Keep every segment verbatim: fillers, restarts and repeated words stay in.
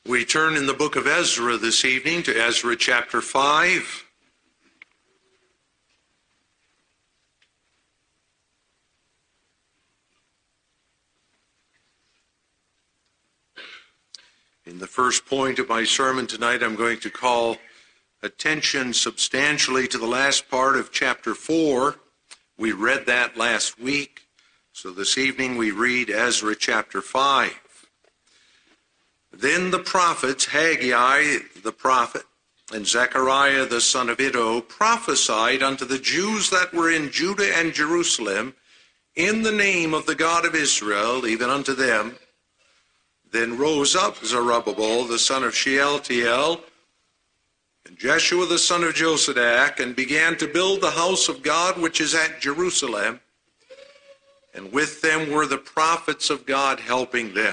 We turn in the book of Ezra this evening to Ezra chapter five. In the first point of my sermon tonight, I'm going to call attention substantially to the last part of chapter four. We read that last week, so this evening we read Ezra chapter five. Then the prophets, Haggai the prophet and Zechariah the son of Iddo, prophesied unto the Jews that were in Judah and Jerusalem in the name of the God of Israel, even unto them. Then rose up Zerubbabel the son of Shealtiel and Jeshua the son of Josadak, and began to build the house of God which is at Jerusalem. And with them were the prophets of God helping them.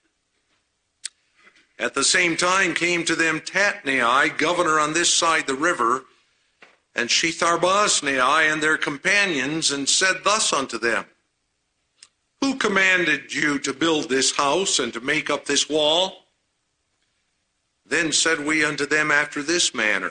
At the same time came to them Tatnai, governor on this side the river, and Shethar-boznai and their companions, and said thus unto them, Who commanded you to build this house and to make up this wall? Then said we unto them after this manner,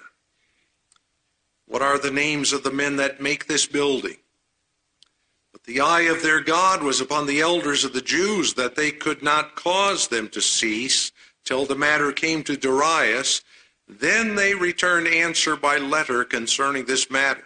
What are the names of the men that make this building? But the eye of their God was upon the elders of the Jews, that they could not cause them to cease, till the matter came to Darius. Then they returned answer by letter concerning this matter.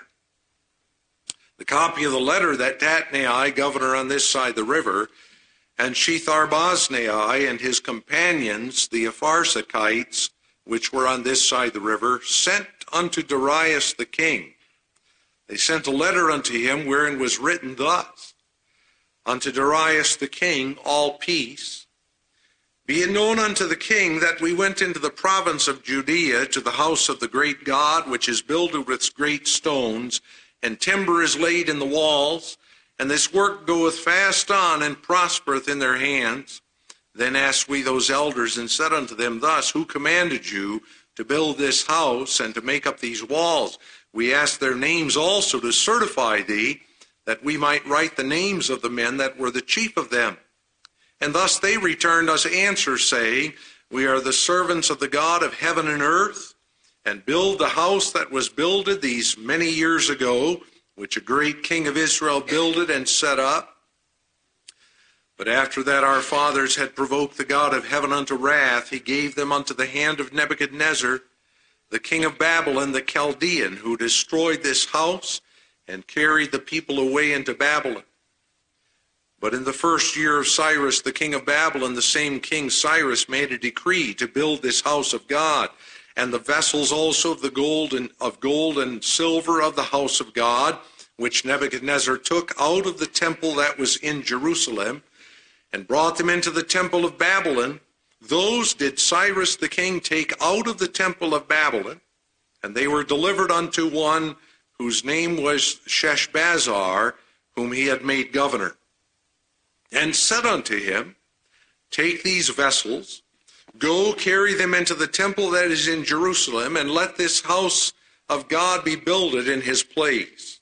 The copy of the letter that Tatnai, governor on this side the river, and Shethar-boznai and his companions, the Apharsachites, which were on this side the river, sent unto Darius the king. They sent a letter unto him, wherein was written thus, Unto Darius the king, all peace. Be it known unto the king that we went into the province of Judea to the house of the great God, which is builded with great stones, and timber is laid in the walls, and this work goeth fast on, and prospereth in their hands. Then asked we those elders, and said unto them thus, Who commanded you to build this house, and to make up these walls? We asked their names also to certify thee, that we might write the names of the men that were the chief of them. And thus they returned us answer, saying, We are the servants of the God of heaven and earth, and build the house that was builded these many years ago, which a great king of Israel builded and set up. But after that our fathers had provoked the God of heaven unto wrath, he gave them unto the hand of Nebuchadnezzar, the king of Babylon, the Chaldean, who destroyed this house and carried the people away into Babylon. But in the first year of Cyrus, the king of Babylon, the same king Cyrus made a decree to build this house of God, and the vessels also of the gold and of gold and silver of the house of God, which Nebuchadnezzar took out of the temple that was in Jerusalem, and brought them into the temple of Babylon. Those did Cyrus the king take out of the temple of Babylon, and they were delivered unto one whose name was Sheshbazzar, whom he had made governor. And said unto him, Take these vessels, go carry them into the temple that is in Jerusalem, and let this house of God be builded in his place.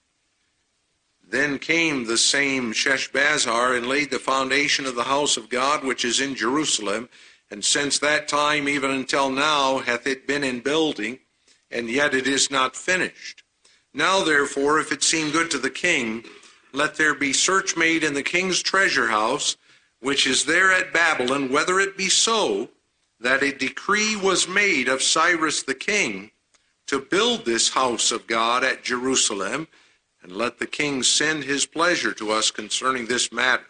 Then came the same Sheshbazzar and laid the foundation of the house of God which is in Jerusalem, and since that time even until now hath it been in building, and yet it is not finished. Now therefore, if it seem good to the king, let there be search made in the king's treasure house, which is there at Babylon, whether it be so, that a decree was made of Cyrus the king to build this house of God at Jerusalem, and let the king send his pleasure to us concerning this matter.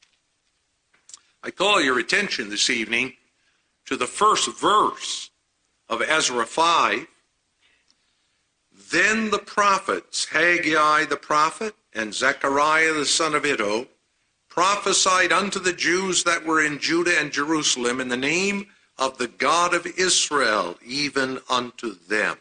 I call your attention this evening to the first verse of Ezra five. Then the prophets, Haggai the prophet, and Zechariah the son of Iddo, prophesied unto the Jews that were in Judah and Jerusalem in the name of the God of Israel, even unto them.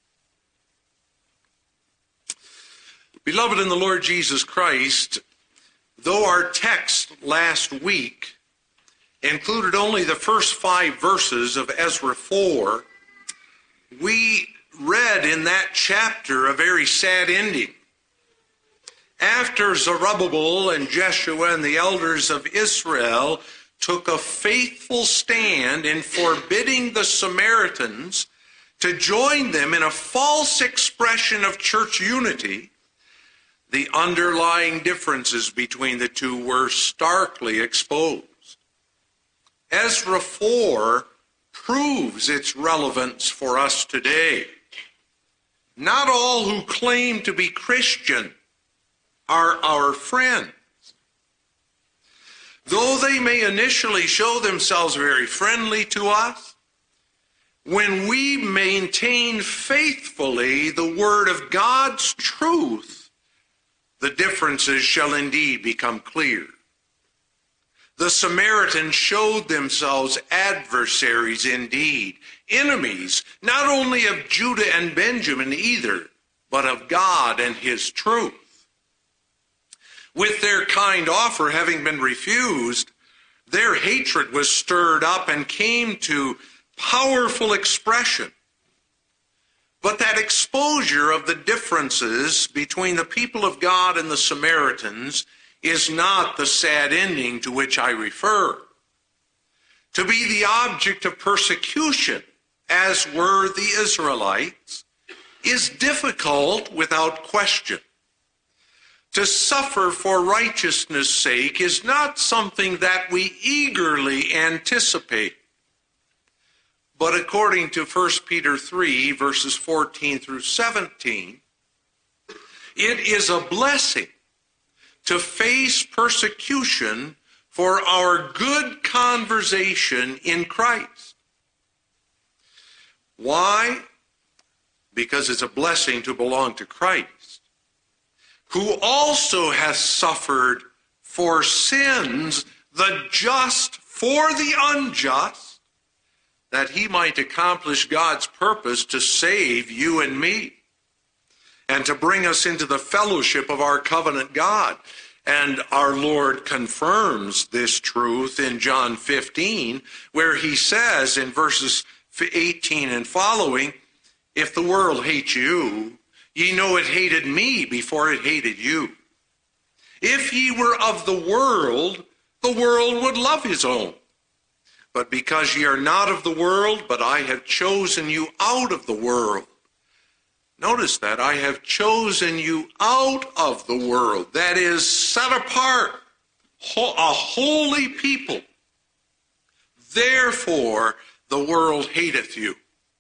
Beloved in the Lord Jesus Christ, though our text last week included only the first five verses of Ezra four, we read in that chapter a very sad ending. After Zerubbabel and Jeshua and the elders of Israel took a faithful stand in forbidding the Samaritans to join them in a false expression of church unity, the underlying differences between the two were starkly exposed. Ezra four proves its relevance for us today. Not all who claim to be Christian are our friends. Though they may initially show themselves very friendly to us, when we maintain faithfully the word of God's truth, the differences shall indeed become clear. The Samaritans showed themselves adversaries indeed, enemies, not only of Judah and Benjamin either, but of God and his truth. With their kind offer having been refused, their hatred was stirred up and came to powerful expression. But that exposure of the differences between the people of God and the Samaritans is not the sad ending to which I refer. To be the object of persecution, as were the Israelites, is difficult without question. To suffer for righteousness' sake is not something that we eagerly anticipate. But according to First Peter three, verses fourteen through seventeen, it is a blessing to face persecution for our good conversation in Christ. Why? Because it's a blessing to belong to Christ, who also has suffered for sins, the just for the unjust, that he might accomplish God's purpose to save you and me, and to bring us into the fellowship of our covenant God. And our Lord confirms this truth in John fifteen, where he says in verses eighteen and following, if the world hates you, ye know it hated me before it hated you. If ye were of the world, the world would love his own. But because ye are not of the world, but I have chosen you out of the world. Notice that, I have chosen you out of the world. That is, set apart, a holy people. Therefore, the world hateth you.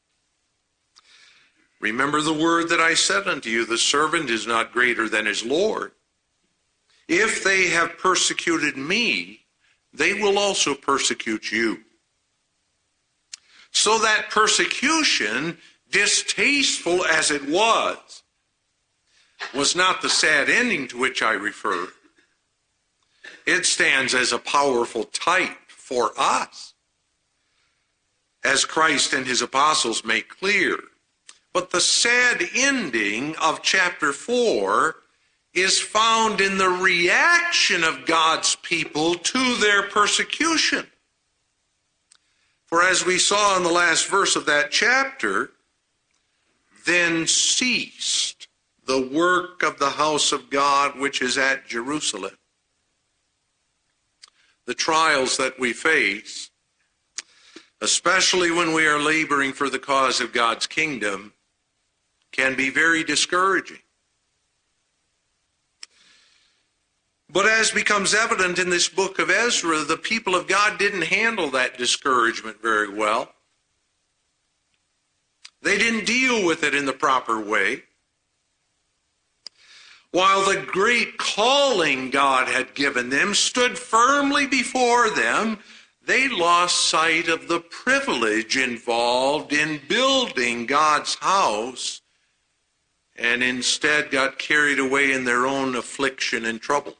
Remember the word that I said unto you, the servant is not greater than his Lord. If they have persecuted me, they will also persecute you. So that persecution, distasteful as it was, was not the sad ending to which I refer. It stands as a powerful type for us, as Christ and his apostles make clear. But the sad ending of chapter four is found in the reaction of God's people to their persecution. For as we saw in the last verse of that chapter, then ceased the work of the house of God which is at Jerusalem. The trials that we face, especially when we are laboring for the cause of God's kingdom, can be very discouraging. But as becomes evident in this book of Ezra, the people of God didn't handle that discouragement very well. They didn't deal with it in the proper way. While the great calling God had given them stood firmly before them, they lost sight of the privilege involved in building God's house, and instead got carried away in their own affliction and trouble.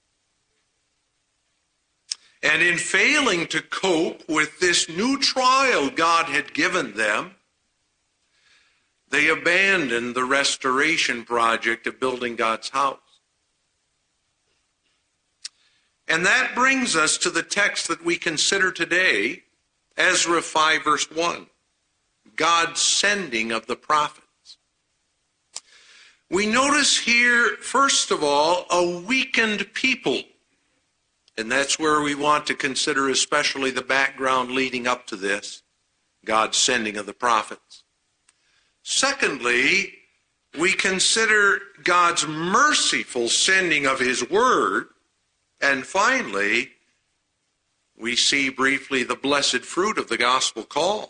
And in failing to cope with this new trial God had given them, they abandoned the restoration project of building God's house. And that brings us to the text that we consider today, Ezra five verse one, God's sending of the prophets. We notice here, first of all, a weakened people. And that's where we want to consider especially the background leading up to this, God's sending of the prophets. Secondly, we consider God's merciful sending of his word. And finally, we see briefly the blessed fruit of the gospel call.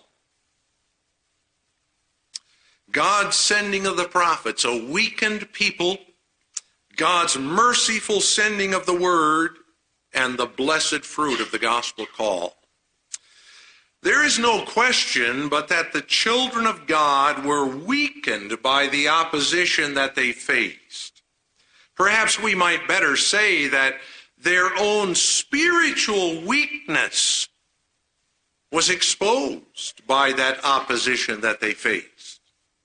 God's sending of the prophets, a weakened people, God's merciful sending of the word, and the blessed fruit of the gospel call. There is no question but that the children of God were weakened by the opposition that they faced. Perhaps we might better say that their own spiritual weakness was exposed by that opposition that they faced.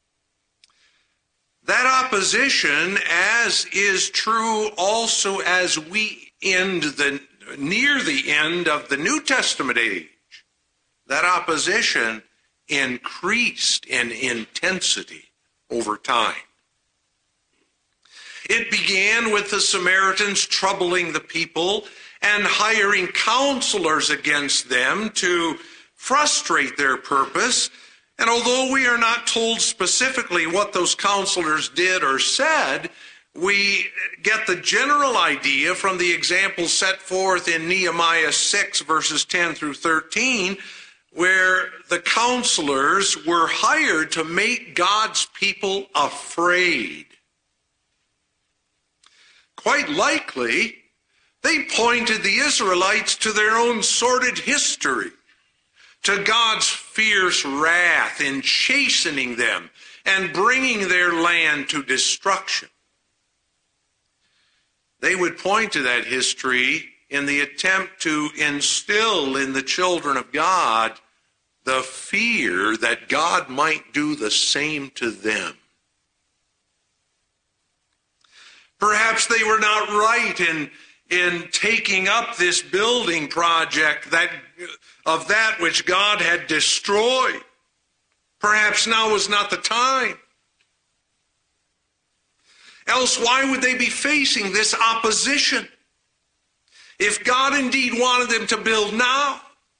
That opposition, as is true also as we end the near the end of the New Testament age, that opposition increased in intensity over time. It began with the Samaritans troubling the people and hiring counselors against them to frustrate their purpose. And although we are not told specifically what those counselors did or said, we get the general idea from the example set forth in Nehemiah six, verses ten through thirteen, where the counselors were hired to make God's people afraid. Quite likely, they pointed the Israelites to their own sordid history, to God's fierce wrath in chastening them and bringing their land to destruction. They would point to that history in the attempt to instill in the children of God the fear that God might do the same to them. Perhaps they were not right in, in taking up this building project that, of that which God had destroyed. Perhaps now was not the time. Else, why would they be facing this opposition if God indeed wanted them to build now?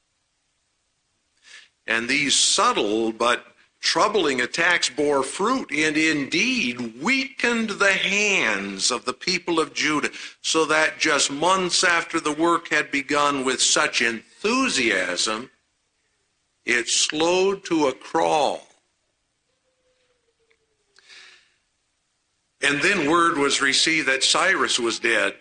And these subtle but troubling attacks bore fruit and indeed weakened the hands of the people of Judah, so that just months after the work had begun with such enthusiasm, it slowed to a crawl. And then word was received that Cyrus was dead.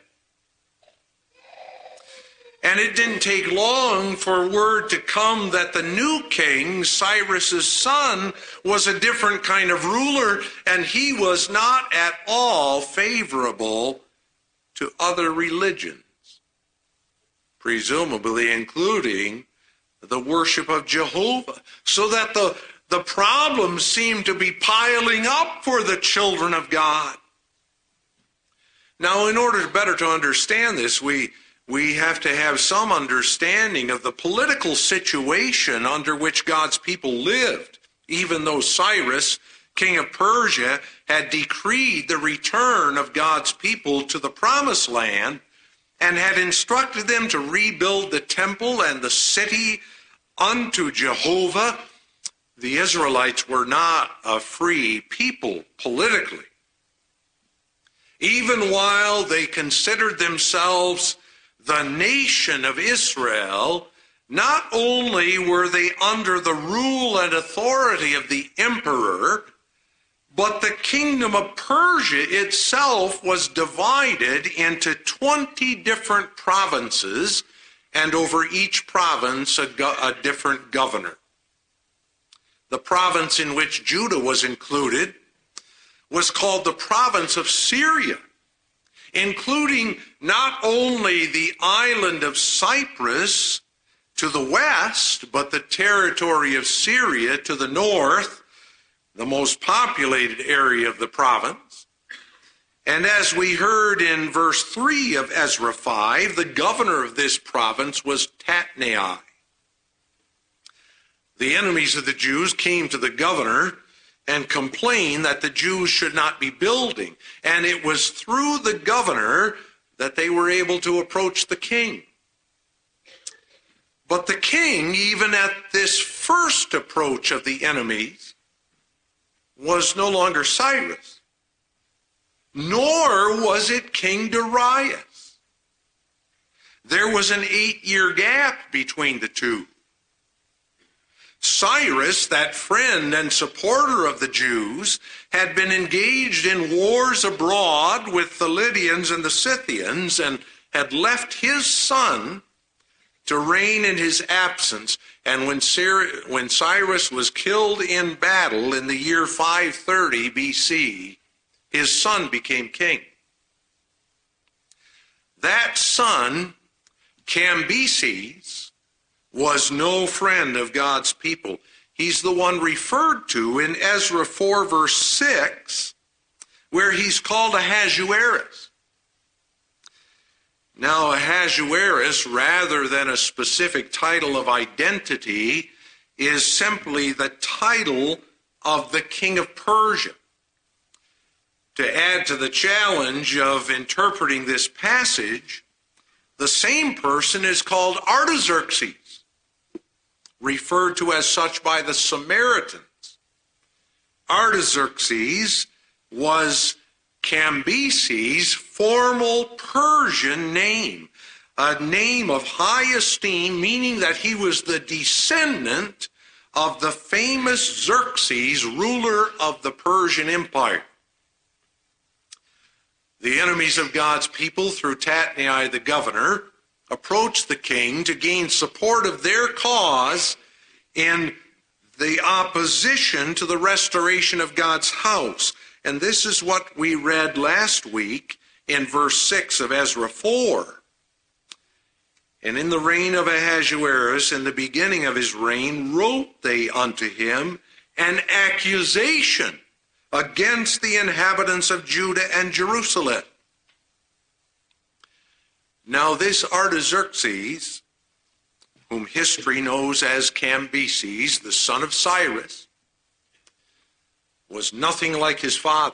And it didn't take long for word to come that the new king, Cyrus's son, was a different kind of ruler, and he was not at all favorable to other religions, presumably including the worship of Jehovah, so that the, the problems seemed to be piling up for the children of God. Now, in order better to understand this, we We have to have some understanding of the political situation under which God's people lived, even though Cyrus, king of Persia, had decreed the return of God's people to the promised land and had instructed them to rebuild the temple and the city unto Jehovah. The Israelites were not a free people politically. Even while they considered themselves the nation of Israel, not only were they under the rule and authority of the emperor, but the kingdom of Persia itself was divided into twenty different provinces, and over each province a, go- a different governor. The province in which Judah was included was called the province of Syria, including not only the island of Cyprus to the west, but the territory of Syria to the north, the most populated area of the province. And as we heard in verse three of Ezra five, the governor of this province was Tatnai. The enemies of the Jews came to the governor and complained that the Jews should not be building. And it was through the governor that they were able to approach the king. But the king, even at this first approach of the enemies, was no longer Cyrus, nor was it King Darius. There was an eight-year gap between the two. Cyrus, that friend and supporter of the Jews, had been engaged in wars abroad with the Lydians and the Scythians and had left his son to reign in his absence. And when, Cyr- when Cyrus was killed in battle in the year five thirty B C, his son became king. That son, Cambyses, was no friend of God's people. He's the one referred to in Ezra four, verse six, where he's called Ahasuerus. Now, Ahasuerus, rather than a specific title of identity, is simply the title of the king of Persia. To add to the challenge of interpreting this passage, the same person is called Artaxerxes, referred to as such by the Samaritans. Artaxerxes was Cambyses' formal Persian name, a name of high esteem, meaning that he was the descendant of the famous Xerxes, ruler of the Persian Empire. The enemies of God's people, through Tatnai the governor, approached the king to gain support of their cause in the opposition to the restoration of God's house. And this is what we read last week in verse six of Ezra four. And in the reign of Ahasuerus, in the beginning of his reign, wrote they unto him an accusation against the inhabitants of Judah and Jerusalem. Now this Artaxerxes, whom history knows as Cambyses, the son of Cyrus, was nothing like his father.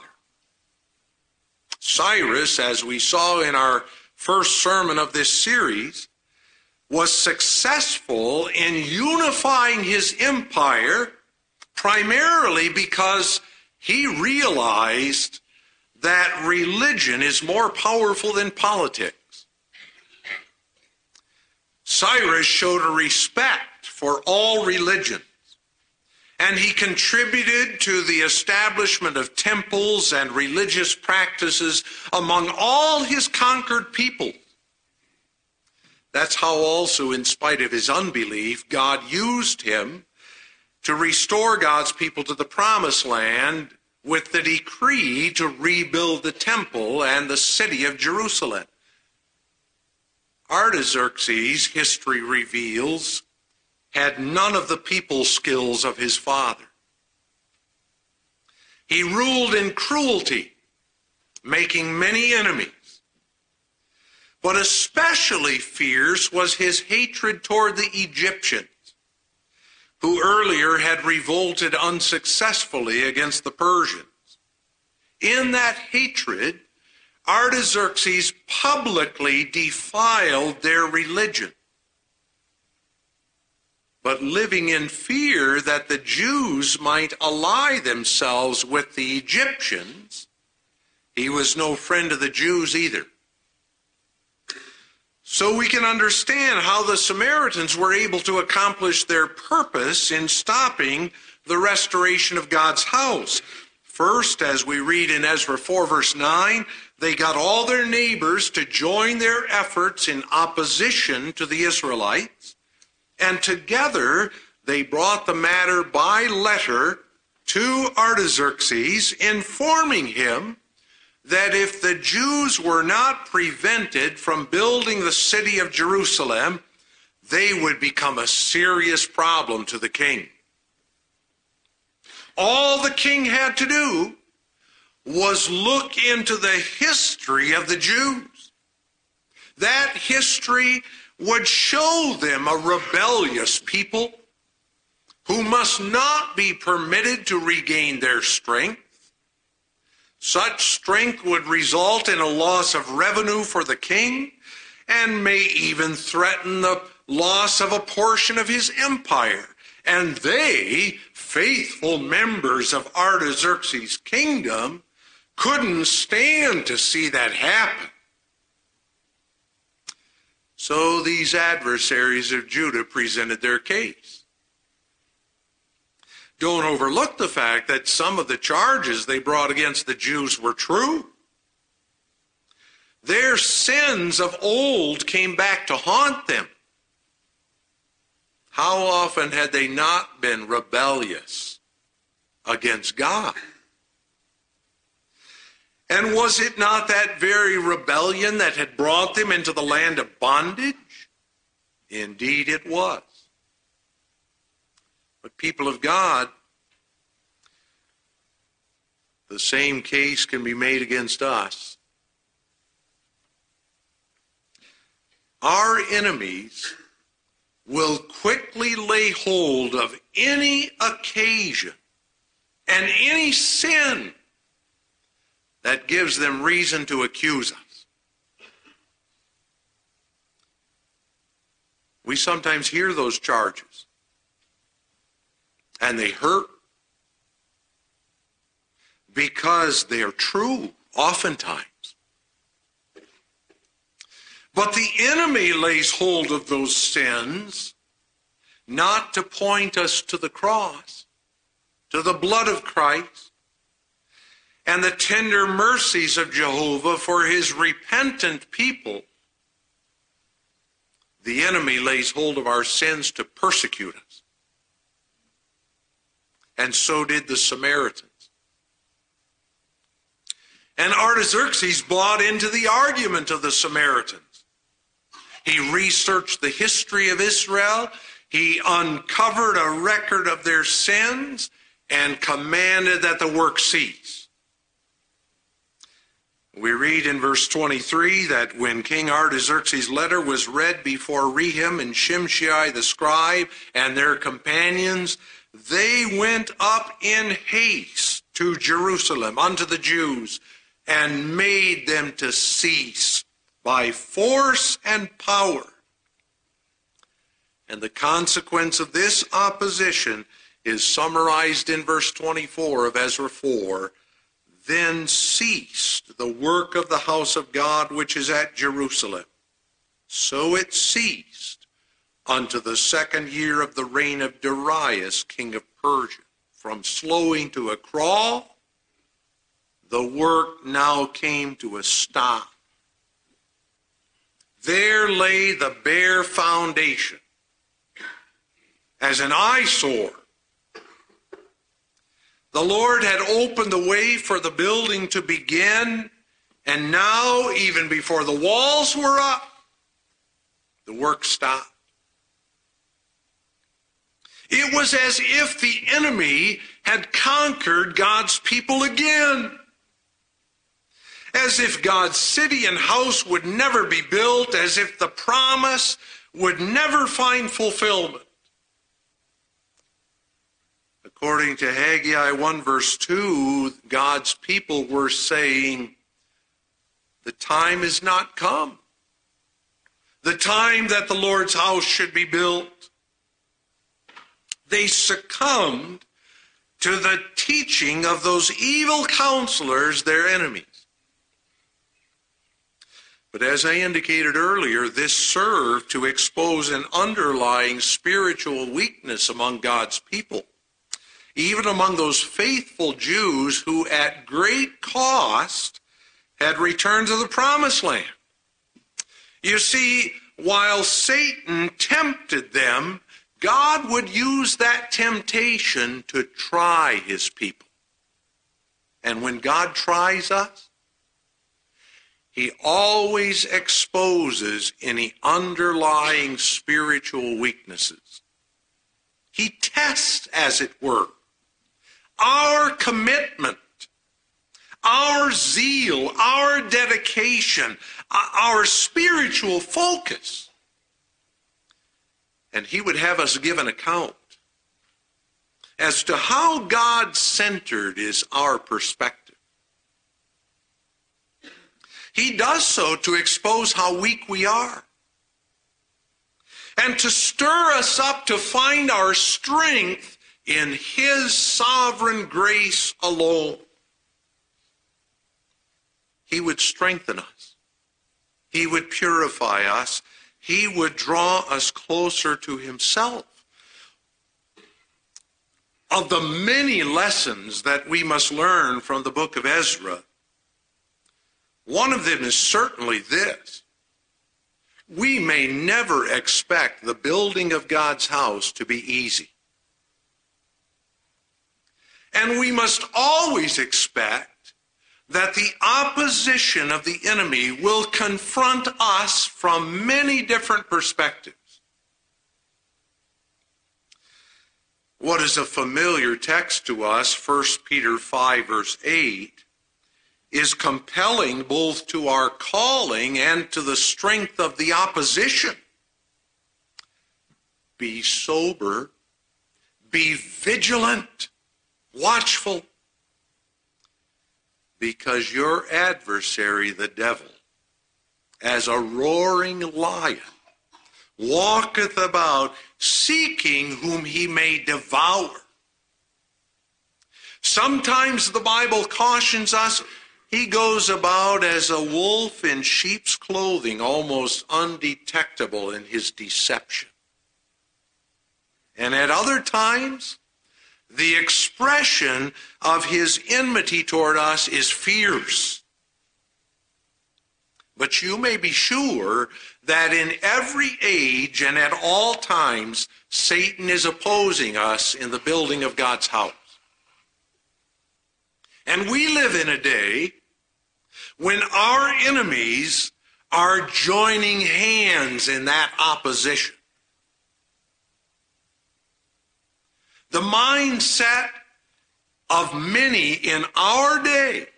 Cyrus, as we saw in our first sermon of this series, was successful in unifying his empire primarily because he realized that religion is more powerful than politics. Cyrus showed a respect for all religions, and he contributed to the establishment of temples and religious practices among all his conquered people. That's how also, in spite of his unbelief, God used him to restore God's people to the promised land with the decree to rebuild the temple and the city of Jerusalem. Artaxerxes, history reveals, had none of the people skills of his father. He ruled in cruelty, making many enemies. But especially fierce was his hatred toward the Egyptians, who earlier had revolted unsuccessfully against the Persians. In that hatred, Artaxerxes publicly defiled their religion. But living in fear that the Jews might ally themselves with the Egyptians, he was no friend of the Jews either. So we can understand how the Samaritans were able to accomplish their purpose in stopping the restoration of God's house. First, as we read in Ezra four, verse nine, they got all their neighbors to join their efforts in opposition to the Israelites, and together they brought the matter by letter to Artaxerxes, informing him that if the Jews were not prevented from building the city of Jerusalem, they would become a serious problem to the king. All the king had to do was look into the history of the Jews. That history would show them a rebellious people who must not be permitted to regain their strength. Such strength would result in a loss of revenue for the king and may even threaten the loss of a portion of his empire. And they, faithful members of Artaxerxes' kingdom, couldn't stand to see that happen. So these adversaries of Judah presented their case. Don't overlook the fact that some of the charges they brought against the Jews were true. Their sins of old came back to haunt them. How often had they not been rebellious against God? And was it not that very rebellion that had brought them into the land of bondage? Indeed it was. But people of God, the same case can be made against us. Our enemies will quickly lay hold of any occasion and any sin that gives them reason to accuse us. We sometimes hear those charges, and they hurt because they are true, oftentimes. But the enemy lays hold of those sins not to point us to the cross, to the blood of Christ, and the tender mercies of Jehovah for his repentant people. The enemy lays hold of our sins to persecute us. And so did the Samaritans. And Artaxerxes bought into the argument of the Samaritans. He researched the history of Israel. He uncovered a record of their sins and commanded that the work cease. We read in verse twenty-three that when King Artaxerxes' letter was read before Rehum and Shimshai the scribe and their companions, they went up in haste to Jerusalem unto the Jews and made them to cease by force and power. And the consequence of this opposition is summarized in verse twenty-four of Ezra four. Then ceased the work of the house of God which is at Jerusalem. So it ceased unto the second year of the reign of Darius, king of Persia. From slowing to a crawl, the work now came to a stop. There lay the bare foundation as an eyesore. The Lord had opened the way for the building to begin, and now, even before the walls were up, the work stopped. It was as if the enemy had conquered God's people again. As if God's city and house would never be built, as if the promise would never find fulfillment. According to Haggai one verse two, God's people were saying, the time is not come. The time that the Lord's house should be built. They succumbed to the teaching of those evil counselors, their enemies. But as I indicated earlier, this served to expose an underlying spiritual weakness among God's people, even among those faithful Jews who at great cost had returned to the promised land. You see, while Satan tempted them, God would use that temptation to try his people. And when God tries us, he always exposes any underlying spiritual weaknesses. He tests, as it were, our commitment, our zeal, our dedication, our spiritual focus. And he would have us give an account as to how God-centered is our perspective. He does so to expose how weak we are. and to stir us up to find our strength in his sovereign grace alone. He would strengthen us. He would purify us. He would draw us closer to himself. Of the many lessons that we must learn from the book of Ezra, one of them is certainly this: we may never expect the building of God's house to be easy. And we must always expect that the opposition of the enemy will confront us from many different perspectives. What is a familiar text to us, First Peter five, verse eight, is compelling both to our calling and to the strength of the opposition. Be sober, be vigilant, watchful, because your adversary, the devil, as a roaring lion, walketh about, seeking whom he may devour. Sometimes the Bible cautions us, he goes about as a wolf in sheep's clothing, almost undetectable in his deception. And at other times, the expression of his enmity toward us is fierce. But you may be sure that in every age and at all times, Satan is opposing us in the building of God's house. And we live in a day when our enemies are joining hands in that opposition. The mindset of many in our day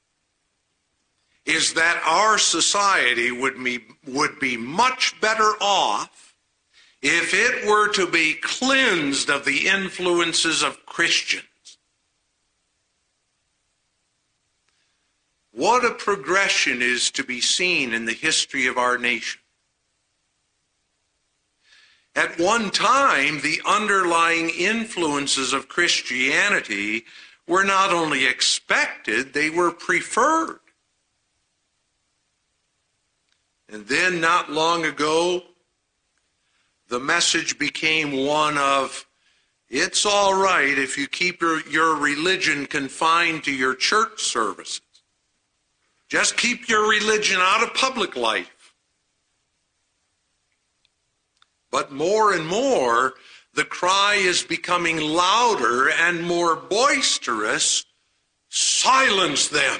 is that our society would be, would be much better off if it were to be cleansed of the influences of Christians. What a progression is to be seen in the history of our nation. At one time, the underlying influences of Christianity were not only expected, they were preferred. And then, not long ago, the message became one of, it's all right if you keep your, your religion confined to your church services. Just keep your religion out of public life. But more and more, the cry is becoming louder and more boisterous. Silence them.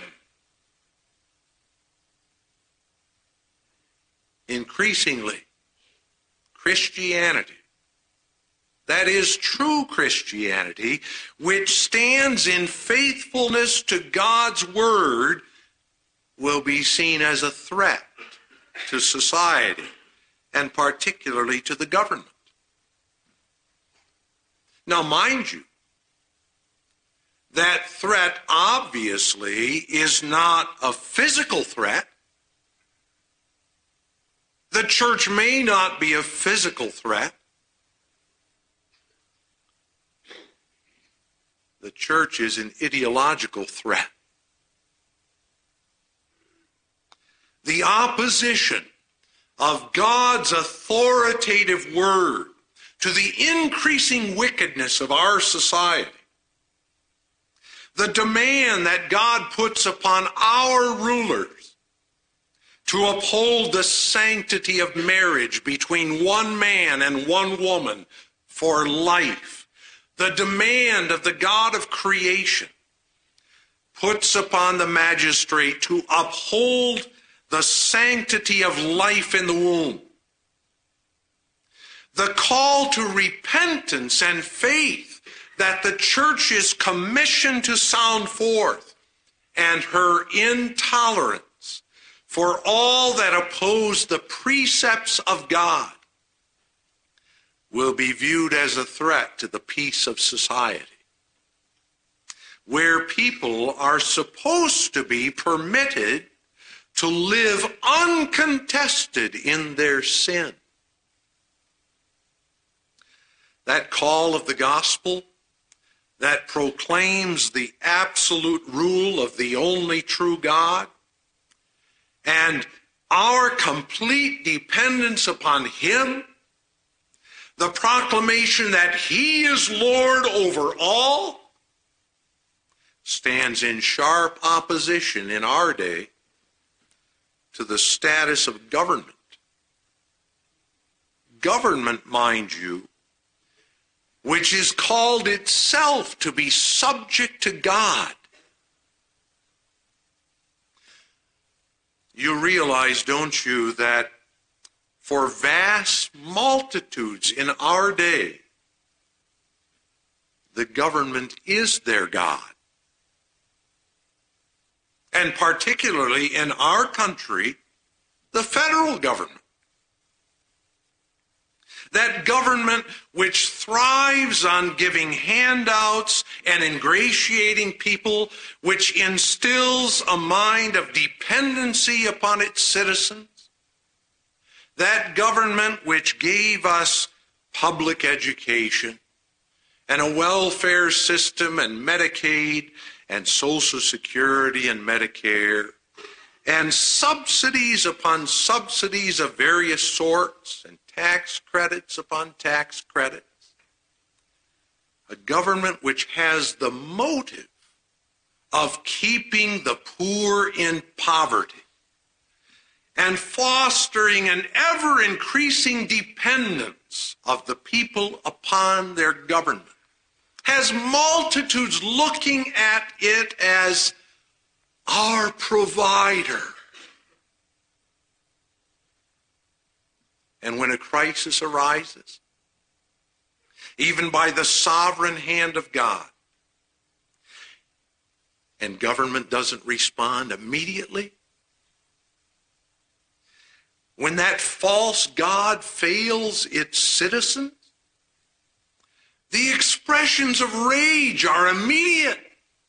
Increasingly, Christianity, that is true Christianity, which stands in faithfulness to God's word, will be seen as a threat to society and particularly to the government. Now, mind you, that threat obviously is not a physical threat. The church may not be a physical threat. The church is an ideological threat. The opposition of God's authoritative word to the increasing wickedness of our society, the demand that God puts upon our rulers to uphold the sanctity of marriage between one man and one woman for life, the demand of the God of creation puts upon the magistrate to uphold the sanctity of life in the womb. The call to repentance and faith that the church is commissioned to sound forth, and her intolerance for all that oppose the precepts of God will be viewed as a threat to the peace of society, where people are supposed to be permitted to live uncontested in their sin. that call of the gospel that proclaims the absolute rule of the only true God and our complete dependence upon him, the proclamation that he is Lord over all, stands in sharp opposition in our day to the status of government. Government, mind you, which is called itself to be subject to God. You realize, don't you, that for vast multitudes in our day, the government is their God. And particularly in our country, the federal government. That government which thrives on giving handouts and ingratiating people, which instills a mind of dependency upon its citizens. That government which gave us public education and a welfare system and Medicaid and Social Security and Medicare and subsidies upon subsidies of various sorts and tax credits upon tax credits. A government which has the motive of keeping the poor in poverty and fostering an ever-increasing dependence of the people upon their government, has multitudes looking at it as our provider. And when a crisis arises, even by the sovereign hand of God, and government doesn't respond immediately, when that false God fails its citizens, the expressions of rage are immediate.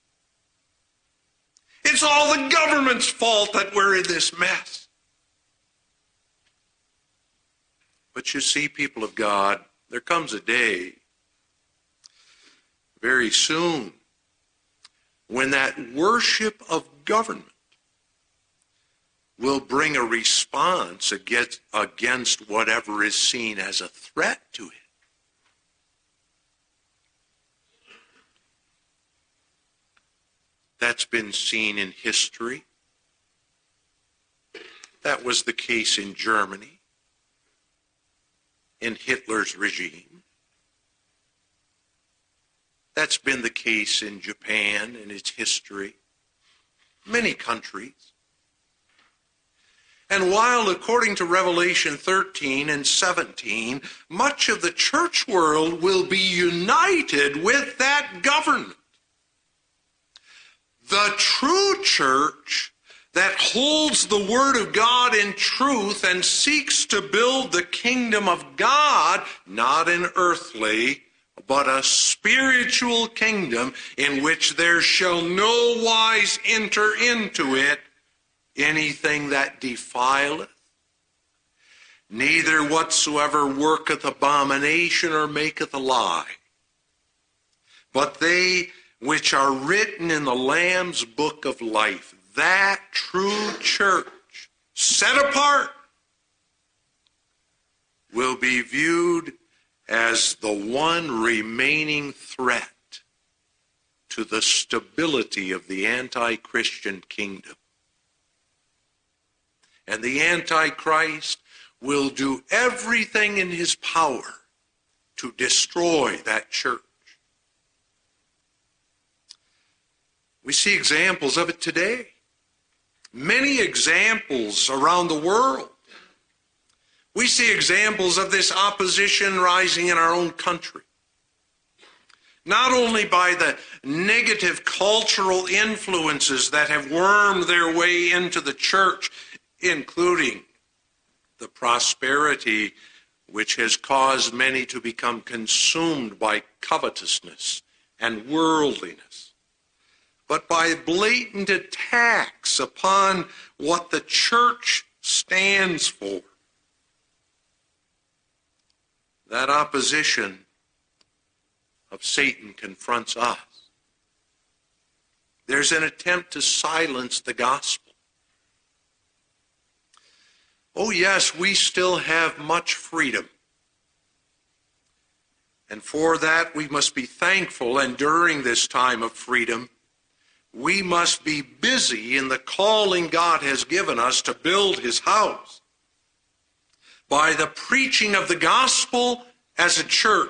It's all the government's fault that we're in this mess. But you see, people of God, there comes a day very soon when that worship of government will bring a response against, against whatever is seen as a threat to it. That's been seen in history. That was the case in Germany, in Hitler's regime. That's been the case in Japan in its history, many countries. And while, according to Revelation thirteen and seventeen, much of the church world will be united with that government, the true church that holds the Word of God in truth and seeks to build the kingdom of God, not an earthly, but a spiritual kingdom in which there shall no wise enter into it anything that defileth, neither whatsoever worketh abomination or maketh a lie, but they which are written in the Lamb's book of life, that true church, set apart, will be viewed as the one remaining threat to the stability of the anti-Christian kingdom. And the Antichrist will do everything in his power to destroy that church. We see examples of it today. Many examples around the world. We see examples of this opposition rising in our own country. Not only by the negative cultural influences that have wormed their way into the church, including the prosperity which has caused many to become consumed by covetousness and worldliness, but by blatant attacks upon what the church stands for. That opposition of Satan confronts us. There's an attempt to silence the gospel. Oh yes, we still have much freedom. And for that we must be thankful, and during this time of freedom, we must be busy in the calling God has given us to build his house by the preaching of the gospel as a church,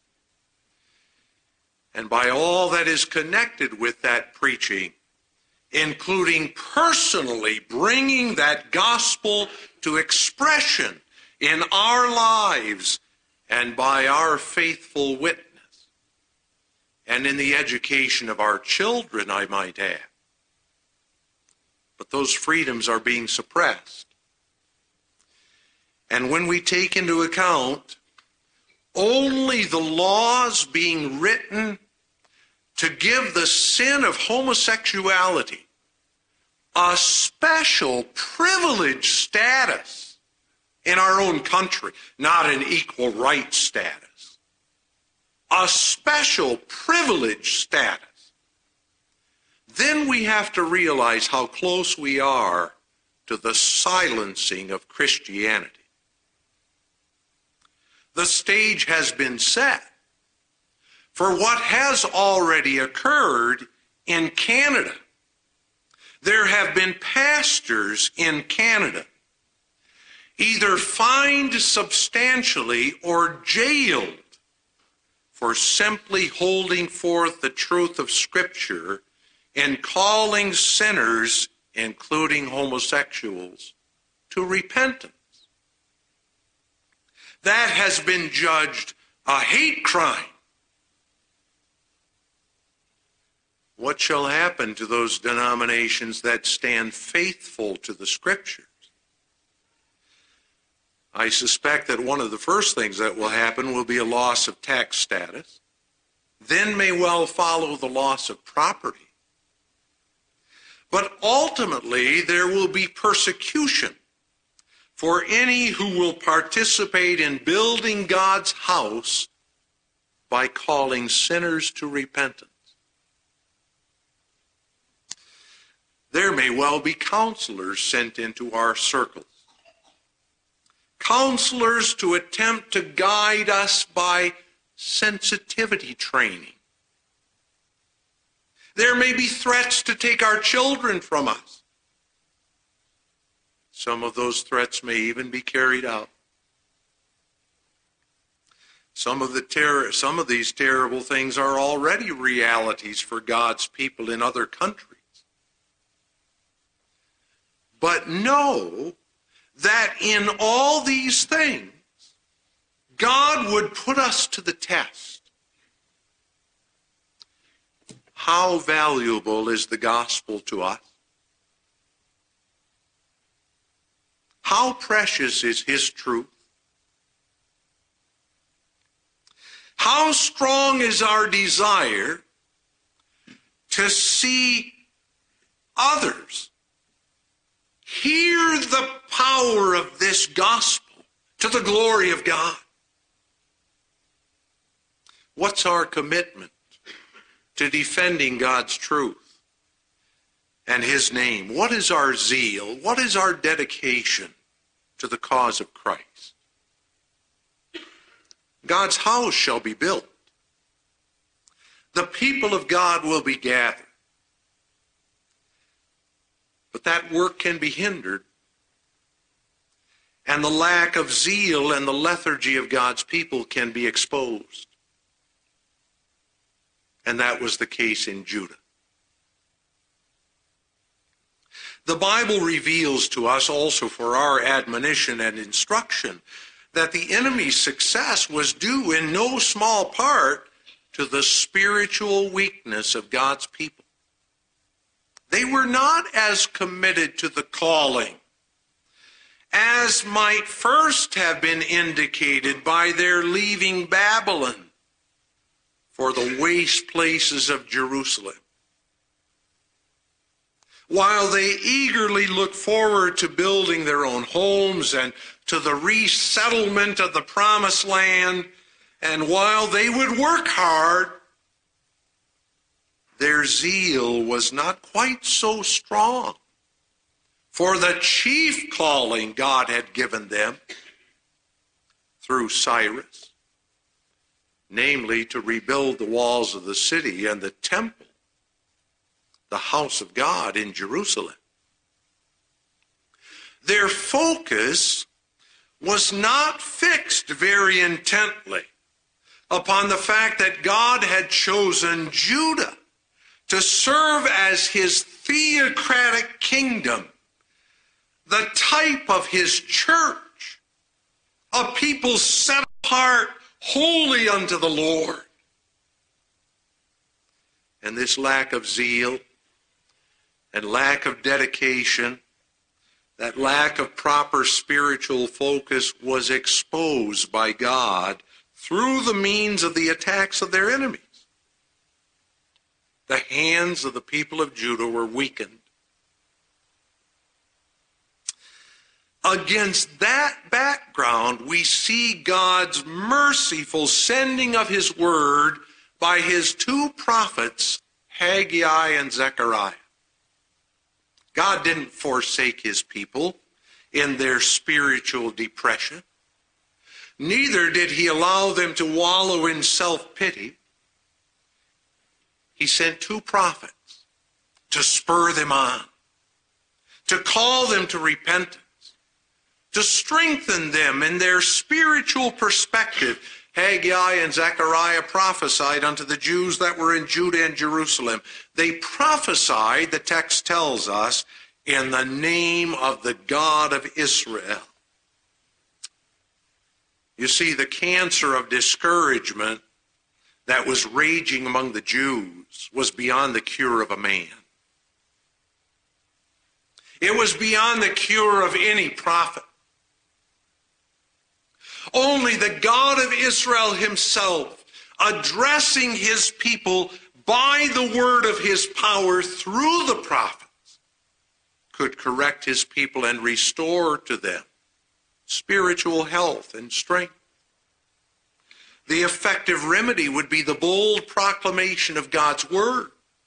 and by all that is connected with that preaching, including personally bringing that gospel to expression in our lives and by our faithful witness, and in the education of our children, I might add. But those freedoms are being suppressed. And when we take into account only the laws being written to give the sin of homosexuality a special privileged status in our own country, not an equal rights status, a special privileged status, then we have to realize how close we are to the silencing of Christianity. The stage has been set for what has already occurred in Canada. There have been pastors in Canada either fined substantially or jailed for simply holding forth the truth of Scripture and calling sinners, including homosexuals, to repentance. That has been judged a hate crime. What shall happen to those denominations that stand faithful to the Scriptures? I suspect that one of the first things that will happen will be a loss of tax status. Then may well follow the loss of property. But ultimately, there will be persecution for any who will participate in building God's house by calling sinners to repentance. There may well be counselors sent into our circles. Counselors to attempt to guide us by sensitivity training. There may be threats to take our children from us. Some of those threats may even be carried out. Some of the terror, some of these terrible things are already realities for God's people in other countries. But know that in all these things, God would put us to the test. How valuable is the gospel to us? How precious is his truth? How strong is our desire to see others hear the power of this gospel to the glory of God? What's our commitment to defending God's truth and his name? What is our zeal? What is our dedication to the cause of Christ? God's house shall be built. The people of God will be gathered. But that work can be hindered. And the lack of zeal and the lethargy of God's people can be exposed. And that was the case in Judah. The Bible reveals to us also for our admonition and instruction that the enemy's success was due in no small part to the spiritual weakness of God's people. They were not as committed to the calling as might first have been indicated by their leaving Babylon for the waste places of Jerusalem. While they eagerly look forward to building their own homes and to the resettlement of the promised land And while they would work hard, their zeal was not quite so strong for the chief calling God had given them through Cyrus, namely to rebuild the walls of the city and the temple, the house of God in Jerusalem. Their focus was not fixed very intently upon the fact that God had chosen Judah to serve as his theocratic kingdom, the type of his church, a people set apart wholly unto the Lord. And this lack of zeal and lack of dedication, that lack of proper spiritual focus was exposed by God through the means of the attacks of their enemies. The hands of the people of Judah were weakened. Against that background, we see God's merciful sending of his word by his two prophets, Haggai and Zechariah. God didn't forsake his people in their spiritual depression. Neither did he allow them to wallow in self-pity. He sent two prophets to spur them on, to call them to repentance, to strengthen them in their spiritual perspective. Haggai and Zechariah prophesied unto the Jews that were in Judah and Jerusalem. They prophesied, the text tells us, in the name of the God of Israel. You see, the cancer of discouragement that was raging among the Jews was beyond the cure of a man. It was beyond the cure of any prophet. Only the God of Israel himself, addressing his people by the word of his power through the prophets, could correct his people and restore to them spiritual health and strength. The effective remedy would be the bold proclamation of God's word.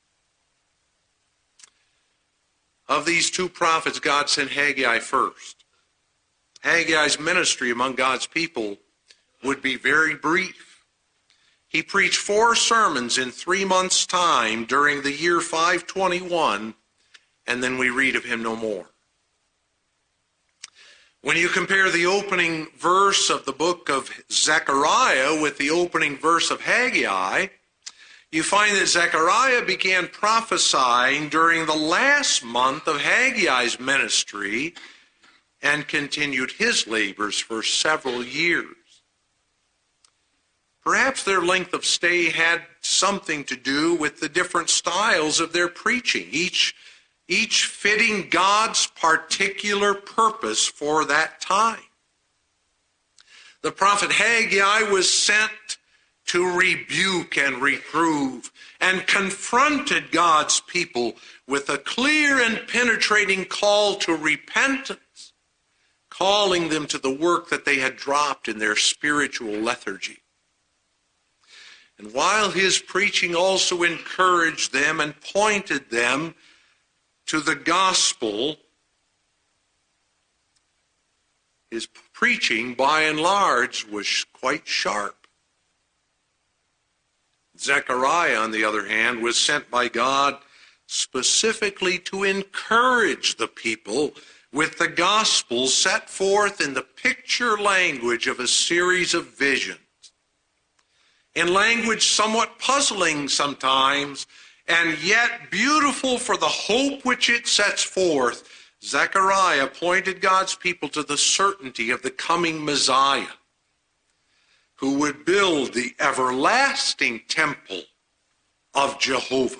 Of these two prophets, God sent Haggai first. Haggai's ministry among God's people would be very brief. He preached four sermons in three months' time during the year five twenty-one, and then we read of him no more. When you compare the opening verse of the book of Zechariah with the opening verse of Haggai, you find that Zechariah began prophesying during the last month of Haggai's ministry and continued his labors for several years. Perhaps their length of stay had something to do with the different styles of their preaching, each each fitting God's particular purpose for that time. The prophet Haggai was sent to rebuke and reprove and confronted God's people with a clear and penetrating call to repentance, calling them to the work that they had dropped in their spiritual lethargy. And while his preaching also encouraged them and pointed them to the gospel, his preaching, by and large, was quite sharp. Zechariah, on the other hand, was sent by God specifically to encourage the people with the gospel set forth in the picture language of a series of visions. In language somewhat puzzling sometimes, and yet beautiful for the hope which it sets forth, Zechariah pointed God's people to the certainty of the coming Messiah, who would build the everlasting temple of Jehovah.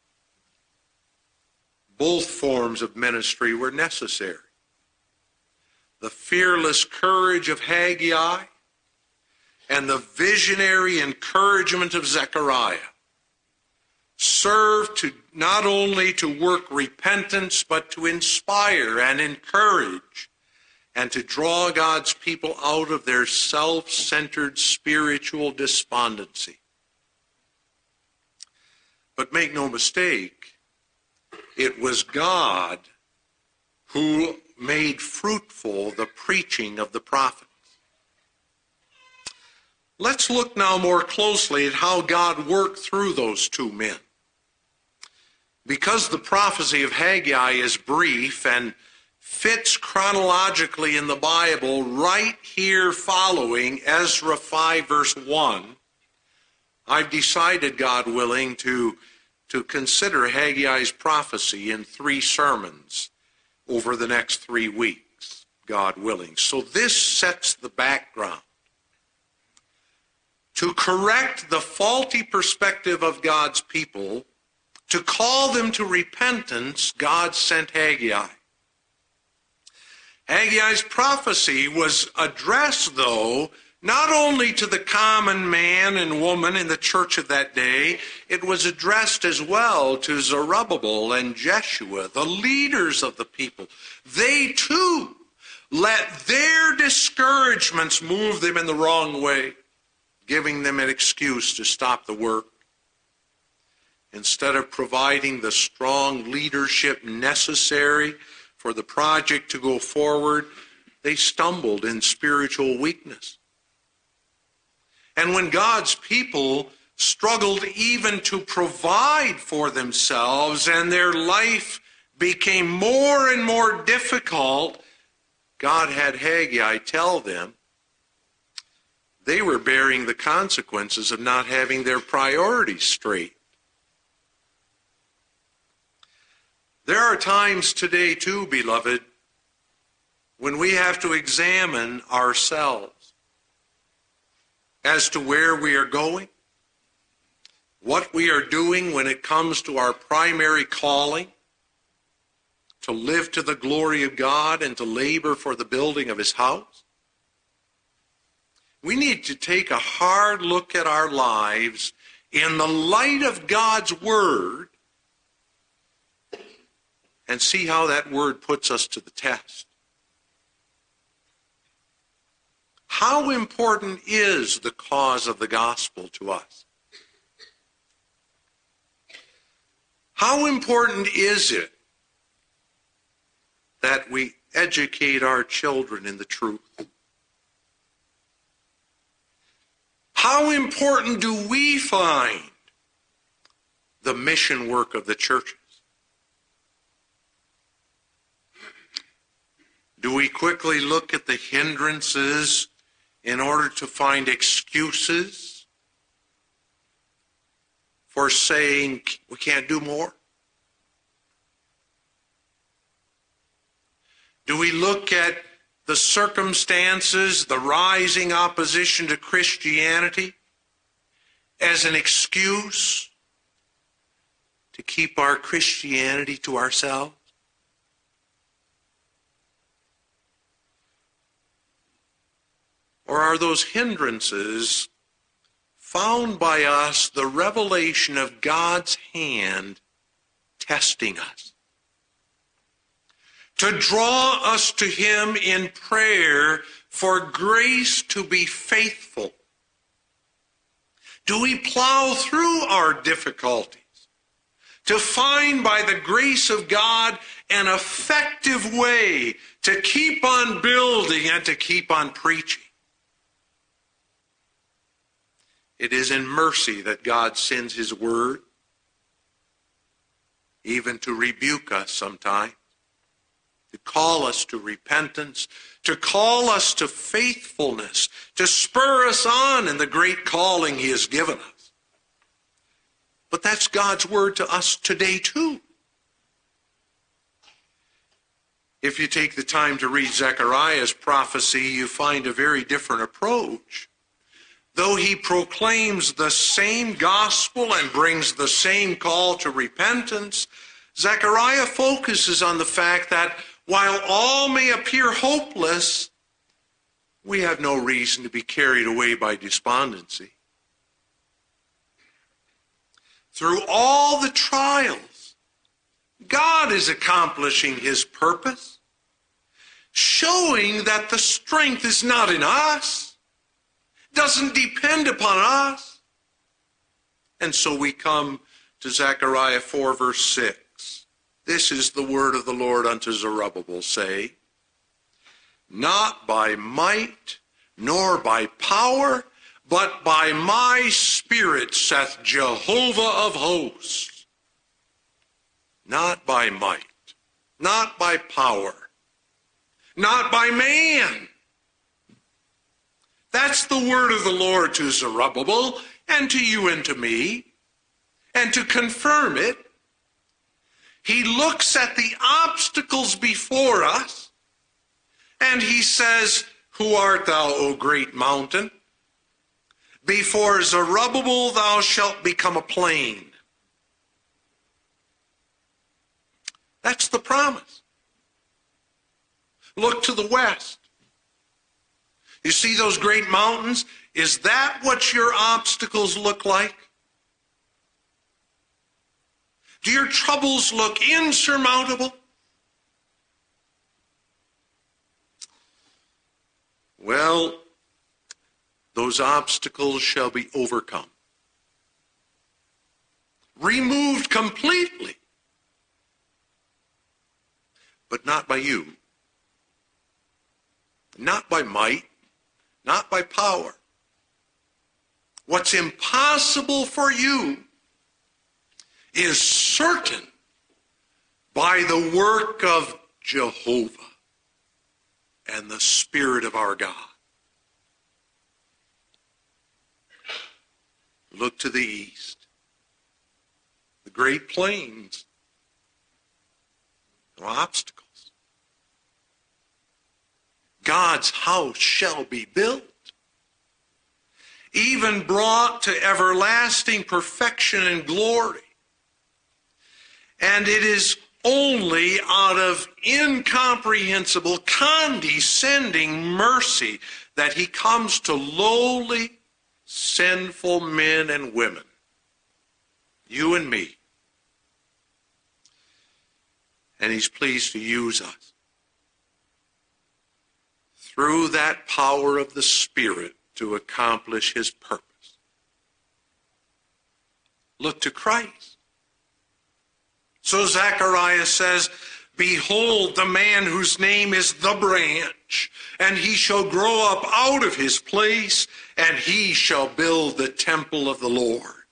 Both forms of ministry were necessary. The fearless courage of Haggai and the visionary encouragement of Zechariah serve to not only to work repentance, but to inspire and encourage and to draw God's people out of their self-centered spiritual despondency. But make no mistake, it was God who made fruitful the preaching of the prophets. Let's look now more closely at how God worked through those two men. Because the prophecy of Haggai is brief and fits chronologically in the Bible right here following Ezra five verse one, I've decided, God willing, to, to consider Haggai's prophecy in three sermons over the next three weeks, God willing. So this sets the background. To correct the faulty perspective of God's people, to call them to repentance, God sent Haggai. Haggai's prophecy was addressed, though, not only to the common man and woman in the church of that day, it was addressed as well to Zerubbabel and Jeshua, the leaders of the people. They too let their discouragements move them in the wrong way, giving them an excuse to stop the work. Instead of providing the strong leadership necessary for the project to go forward, they stumbled in spiritual weakness. And when God's people struggled even to provide for themselves and their life became more and more difficult, God had Haggai tell them they were bearing the consequences of not having their priorities straight. There are times today too, beloved, when we have to examine ourselves as to where we are going, what we are doing when it comes to our primary calling, to live to the glory of God and to labor for the building of His house. We need to take a hard look at our lives in the light of God's Word and see how that Word puts us to the test. How important is the cause of the gospel to us? How important is it that we educate our children in the truth? How important do we find the mission work of the churches? Do we quickly look at the hindrances in order to find excuses for saying we can't do more? Do we look at the circumstances, the rising opposition to Christianity, as an excuse to keep our Christianity to ourselves? Or are those hindrances found by us the revelation of God's hand testing us, to draw us to Him in prayer for grace to be faithful? Do we plow through our difficulties to find by the grace of God an effective way to keep on building and to keep on preaching? It is in mercy that God sends His Word, even to rebuke us sometimes, to call us to repentance, to call us to faithfulness, to spur us on in the great calling He has given us. But that's God's Word to us today too. If you take the time to read Zechariah's prophecy, you find a very different approach. Though he proclaims the same gospel and brings the same call to repentance, Zechariah focuses on the fact that while all may appear hopeless, we have no reason to be carried away by despondency. Through all the trials, God is accomplishing His purpose. showing that the strength is not in us, doesn't depend upon us. And so we come to Zechariah four, verse six. This is the word of the Lord unto Zerubbabel, say, not by might, nor by power, but by my Spirit, saith Jehovah of hosts. Not by might, not by power, not by man. That's the word of the Lord to Zerubbabel, and to you and to me. And to confirm it, he looks at the obstacles before us, and he says, who art thou, O great mountain? Before Zerubbabel thou shalt become a plain. That's the promise. Look to the west. You see those great mountains? Is that what your obstacles look like? Do your troubles look insurmountable? Well, those obstacles shall be overcome, removed completely, but not by you, not by might, not by power. What's impossible for you is certain by the work of Jehovah and the Spirit of our God. Look to the east. The great plains. No obstacles. God's house shall be built, even brought to everlasting perfection and glory. And it is only out of incomprehensible, condescending mercy that he comes to lowly, sinful men and women, you and me. And he's pleased to use us through that power of the Spirit to accomplish his purpose. Look to Christ. So Zechariah says, behold the man whose name is the branch, and he shall grow up out of his place, and he shall build the temple of the Lord.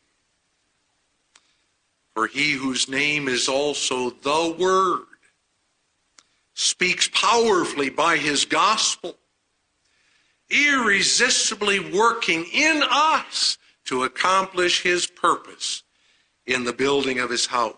For he whose name is also the Word speaks powerfully by his gospel, irresistibly working in us to accomplish his purpose in the building of his house.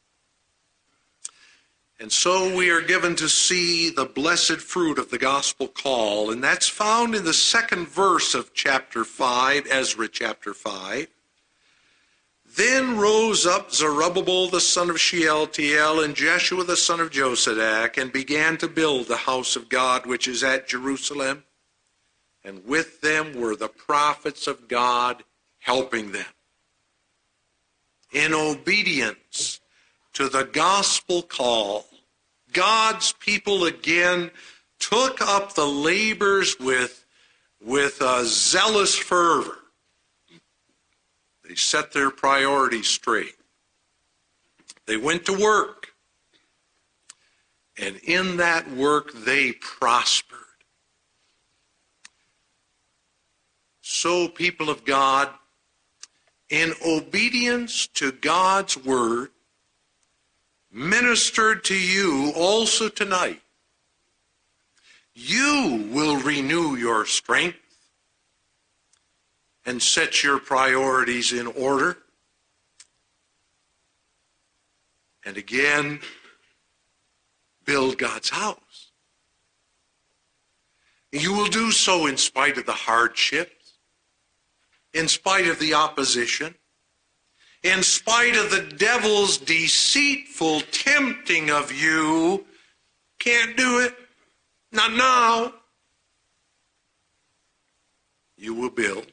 And so we are given to see the blessed fruit of the gospel call, and that's found in the second verse of chapter five, Ezra chapter five. Then rose up Zerubbabel the son of Shealtiel and Jeshua the son of Josadak, and began to build the house of God which is at Jerusalem. And with them were the prophets of God helping them. In obedience to the gospel call, God's people again took up the labors with, with a zealous fervor. They set their priorities straight. They went to work. And in that work, they prospered. So, people of God, in obedience to God's word, ministered to you also tonight, you will renew your strength and set your priorities in order. And again, build God's house. You will do so in spite of the hardships, in spite of the opposition, in spite of the devil's deceitful tempting of you. Can't do it. Not now. You will build,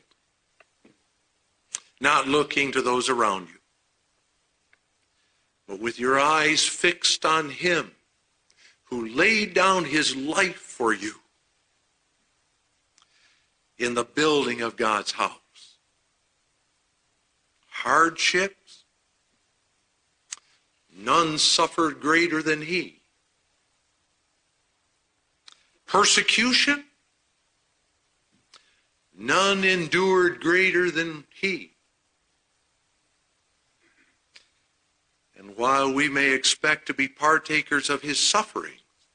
not looking to those around you, but with your eyes fixed on him who laid down his life for you in the building of God's house. Hardships, none suffered greater than he. Persecution, none endured greater than he. And while we may expect to be partakers of his suffering,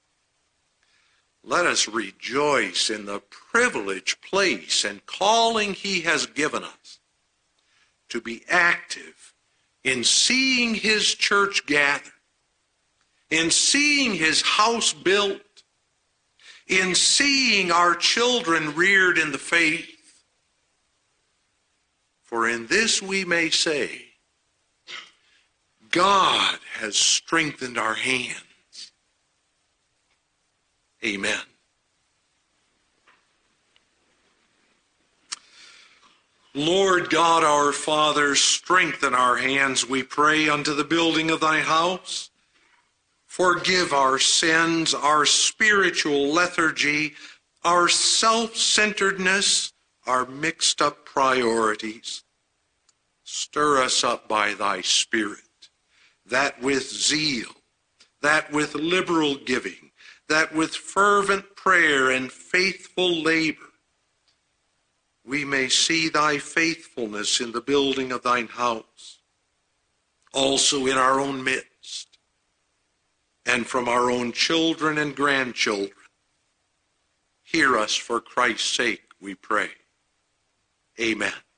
let us rejoice in the privileged place and calling he has given us to be active in seeing his church gather, in seeing his house built, in seeing our children reared in the faith. For in this we may say, God has strengthened our hands. Amen. Lord God our Father, strengthen our hands, we pray, unto the building of thy house. Forgive our sins, our spiritual lethargy, our self-centeredness, our mixed-up priorities. Stir us up by thy Spirit, that with zeal, that with liberal giving, that with fervent prayer and faithful labor, we may see thy faithfulness in the building of thine house, also in our own midst, and from our own children and grandchildren. Hear us for Christ's sake, we pray. Amen.